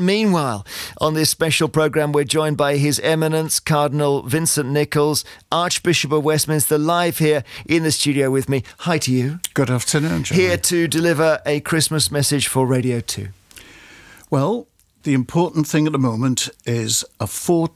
meanwhile, on this special programme, we're joined by His Eminence, Cardinal Vincent Nichols, Archbishop of Westminster, live here in the studio with me. Hi to you. Good afternoon, John. Here to deliver a Christmas message for Radio 2. Well, the important thing at the moment is a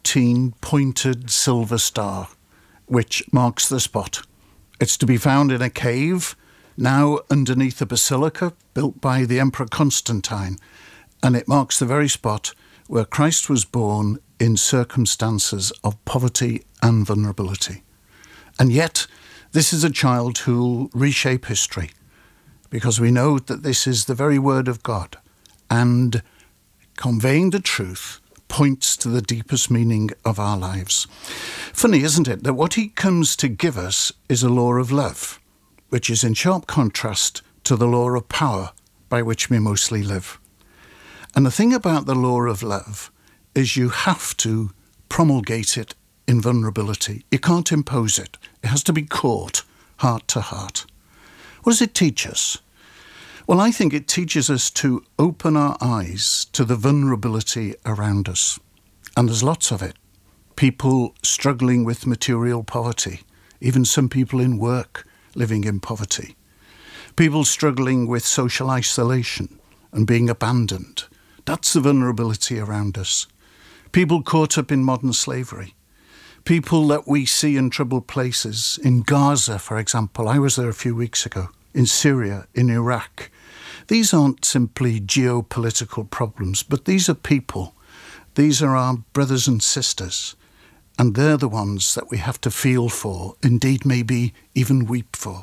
14-pointed silver star, which marks the spot. It's to be found in a cave, now underneath a basilica built by the Emperor Constantine, and it marks the very spot where Christ was born in circumstances of poverty and vulnerability. And yet, this is a child who'll reshape history, because we know that this is the very word of God, and conveying the truth points to the deepest meaning of our lives. Funny, isn't it, that what he comes to give us is a law of love, which is in sharp contrast to the law of power by which we mostly live. And the thing about the law of love is you have to promulgate it in vulnerability. You can't impose it. It has to be caught heart to heart. What does it teach us? Well, I think it teaches us to open our eyes to the vulnerability around us. And there's lots of it. People struggling with material poverty, even some people in work living in poverty. People struggling with social isolation and being abandoned. That's the vulnerability around us. People caught up in modern slavery. People that we see in troubled places. In Gaza, for example. I was there a few weeks ago. In Syria, in Iraq. These aren't simply geopolitical problems, but these are people. These are our brothers and sisters, and they're the ones that we have to feel for, indeed maybe even weep for.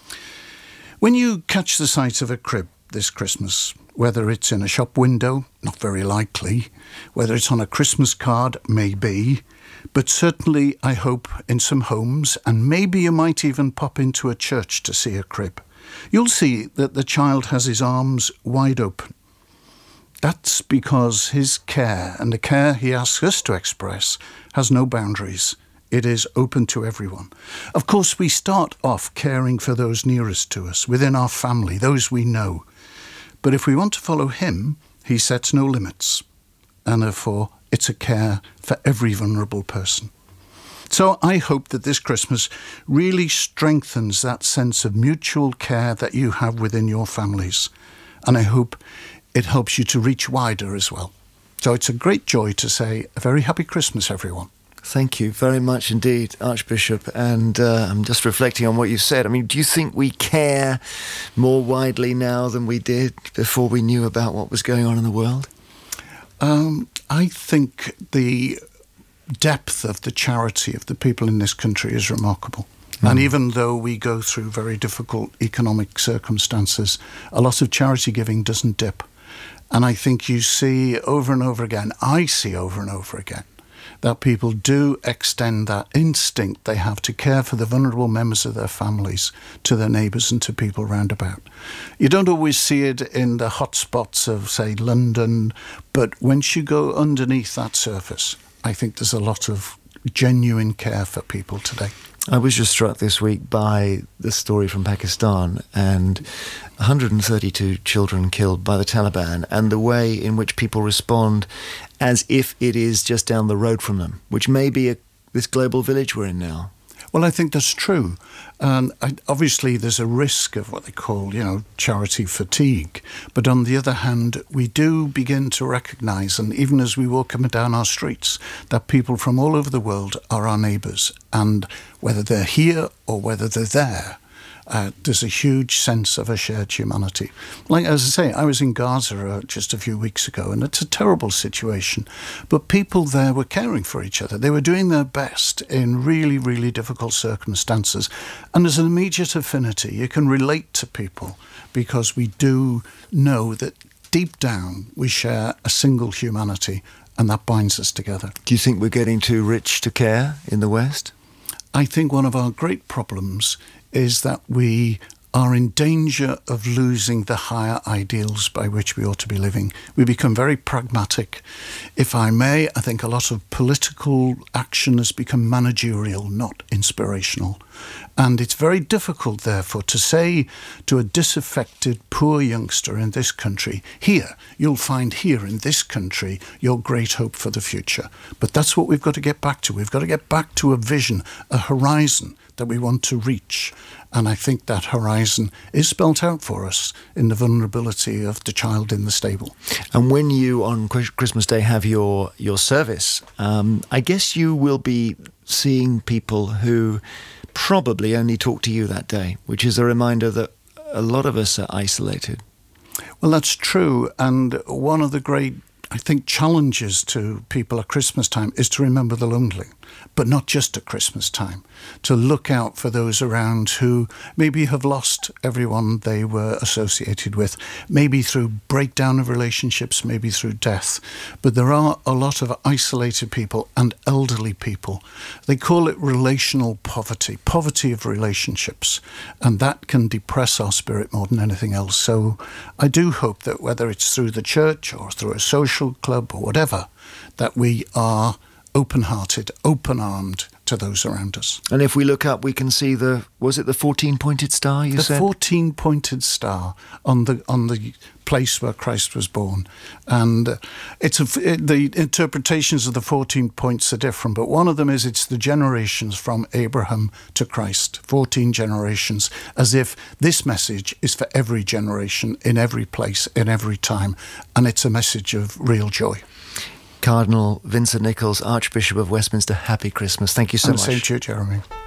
When you catch the sight of a crib this Christmas, whether it's in a shop window, not very likely, whether it's on a Christmas card, maybe, but certainly I hope in some homes, and maybe you might even pop into a church to see a crib, you'll see that the child has his arms wide open. That's because his care, and the care he asks us to express, has no boundaries. It is open to everyone. Of course, we start off caring for those nearest to us, within our family, those we know. But if we want to follow him, he sets no limits. And therefore, it's a care for every vulnerable person. So I hope that this Christmas really strengthens that sense of mutual care that you have within your families. And I hope it helps you to reach wider as well. So it's a great joy to say a very happy Christmas, everyone. Thank you very much indeed, Archbishop. And I'm just reflecting on what you said. I mean, do you think we care more widely now than we did before we knew about what was going on in the world? I think the depth of the charity of the people in this country is remarkable. And even though we go through very difficult economic circumstances, a lot of charity giving doesn't dip. And I think you see over and over again, I see over and over again, that people do extend that instinct they have to care for the vulnerable members of their families to their neighbours and to people round about. You don't always see it in the hot spots of, say, London, but once you go underneath that surface, I think there's a lot of genuine care for people today. I was just struck this week by the story from Pakistan and 132 children killed by the Taliban, and the way in which people respond as if it is just down the road from them, which may be this global village we're in now. Well, I think that's true. And obviously there's a risk of what they call, charity fatigue. But on the other hand, we do begin to recognise, and even as we walk up and down our streets, that people from all over the world are our neighbours. And whether they're here or whether they're there, there's a huge sense of a shared humanity. Like, as I say, I was in Gaza just a few weeks ago, and it's a terrible situation. But people there were caring for each other. They were doing their best in really, really difficult circumstances. And there's an immediate affinity. You can relate to people because we do know that deep down we share a single humanity, and that binds us together. Do you think we're getting too rich to care in the West? I think one of our great problems is that we are in danger of losing the higher ideals by which we ought to be living. We become very pragmatic. If I may, I think a lot of political action has become managerial, not inspirational. And it's very difficult, therefore, to say to a disaffected, poor youngster in this country, here, you'll find here in this country your great hope for the future. But that's what we've got to get back to. We've got to get back to a vision, a horizon that we want to reach. And I think that horizon is spelt out for us in the vulnerability of the child in the stable. And when you, on Christmas Day, have your service, I guess you will be seeing people who probably only talk to you that day, which is a reminder that a lot of us are isolated. Well, that's true. And one of the great, I think, challenges to people at Christmas time is to remember the lonely, but not just at Christmas time, to look out for those around who maybe have lost everyone they were associated with, maybe through breakdown of relationships, maybe through death. But there are a lot of isolated people and elderly people. They call it relational poverty, poverty of relationships, and that can depress our spirit more than anything else. So I do hope that whether it's through the church or through a social club or whatever, that we are open-hearted, open-armed to those around us. And if we look up, we can see was it the 14-pointed star you said? The 14-pointed star on the place where Christ was born. And the interpretations of the 14 points are different, but one of them is it's the generations from Abraham to Christ, 14 generations, as if this message is for every generation, in every place, in every time, and it's a message of real joy. Cardinal Vincent Nichols, Archbishop of Westminster, happy Christmas. Thank you so much. And same to you, Jeremy.